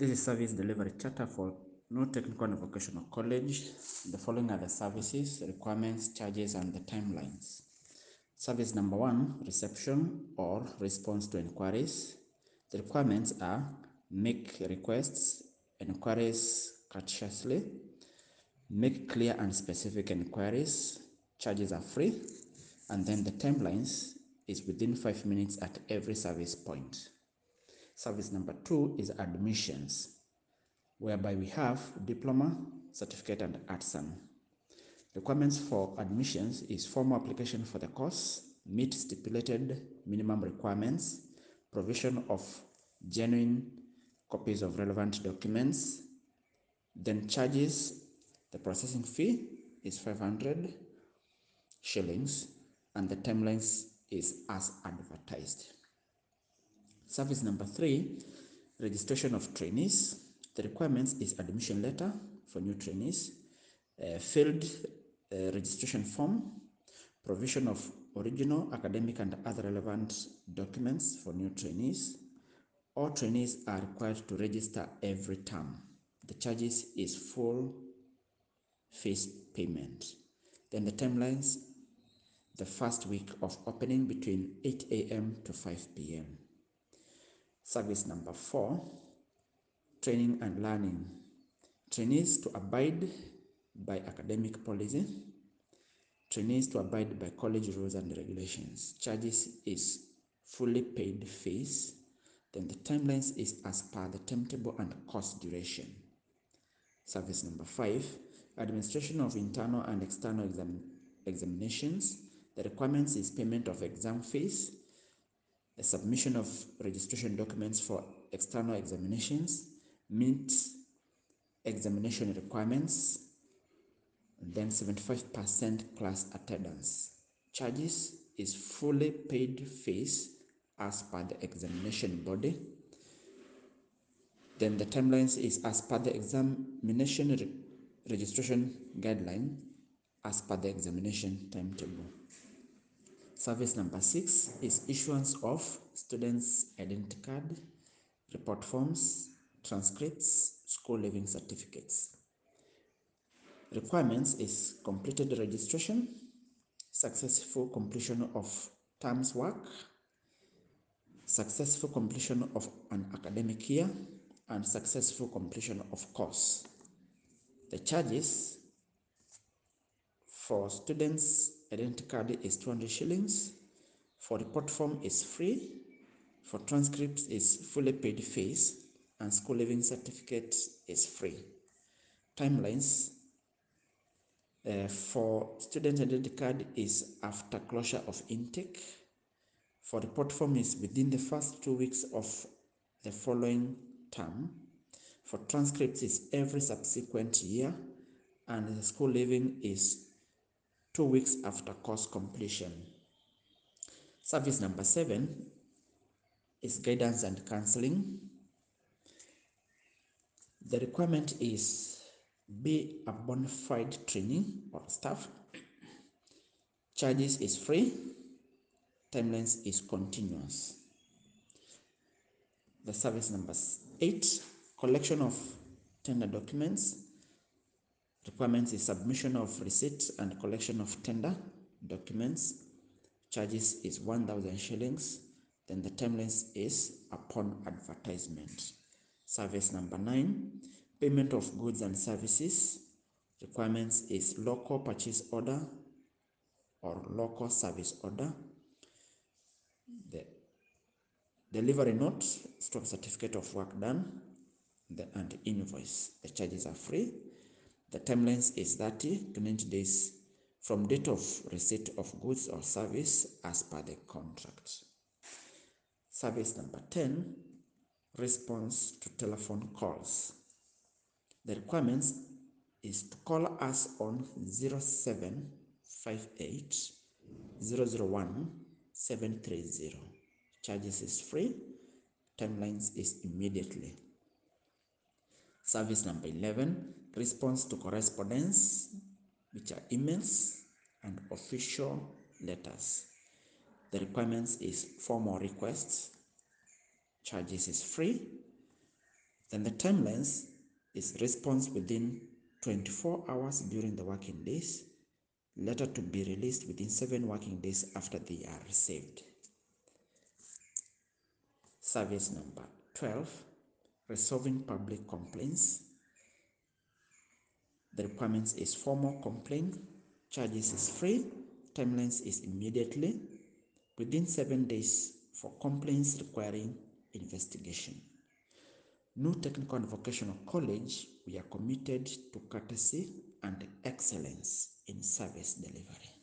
This is service delivery charter for no technical and vocational college. The following are the services, requirements, charges, and the timelines. Service number 1, reception or response to inquiries. The requirements are make requests, inquiries courteously, make clear and specific inquiries, charges are free, and then the timelines is within 5 minutes at every service point. Service number 2 is admissions, whereby we have diploma, certificate, and artisan. Requirements for admissions is formal application for the course, meet stipulated minimum requirements, provision of genuine copies of relevant documents. Then charges, the processing fee is 500 shillings, and the timelines is as advertised. Service number 3, registration of trainees. The requirements is admission letter for new trainees, filled registration form, provision of original academic and other relevant documents for new trainees. All trainees are required to register every term. The charges is full fees payment. Then the timelines, the first week of opening between 8 a.m. to 5 p.m. Service number 4, training and learning. Trainees to abide by academic policy. Trainees to abide by college rules and regulations. Charges is fully paid fees. Then the timelines is as per the timetable and course duration. Service number 5, administration of internal and external examinations. The requirements is payment of exam fees, a submission of registration documents for external examinations, meet examination requirements, and then 75% class attendance. Charges is fully paid fees as per the examination body. Then the timelines is as per the examination registration guideline as per the examination timetable. Service number 6 is issuance of students' identity card, report forms, transcripts, school leaving certificates. Requirements is completed registration, successful completion of terms work, successful completion of an academic year, and successful completion of course. The charges for students' identity card is 200 shillings, for report form is free, for transcripts is fully paid fees, and school leaving certificate is free. Timelines for student identity card is after closure of intake. For report form is within the first 2 weeks of the following term. For transcripts is every subsequent year, and the school leaving is 2 weeks after course completion. Service number 7 is guidance and counseling. The requirement is be a bona fide trainee or staff. Charges is free. Timelines is continuous. The service number 8, collection of tender documents. Requirements is submission of receipts and collection of tender documents. Charges is 1,000 shillings. Then the timelines is upon advertisement. Service number 9, payment of goods and services. Requirements is local purchase order or local service order. The delivery note, stock certificate of work done, and invoice. The charges are free. The timelines is 30 to 90 days from date of receipt of goods or service as per the contract. Service number 10, response to telephone calls. The requirements is to call us on 0758 001 730. Charges is free. Timelines is immediately. Service number 11, response to correspondence, which are emails and official letters. The requirements is formal requests. Charges is free. Then the timelines is response within 24 hours during the working days, letter to be released within 7 working days after they are received. Service number 12, resolving public complaints. The requirements is formal complaint, charges is free, timelines is immediately, within 7 days for complaints requiring investigation. New Technical and Vocational College, we are committed to courtesy and excellence in service delivery.